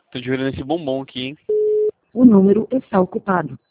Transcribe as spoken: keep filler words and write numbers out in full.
Tô de olho nesse bombom aqui, hein? O número está ocupado.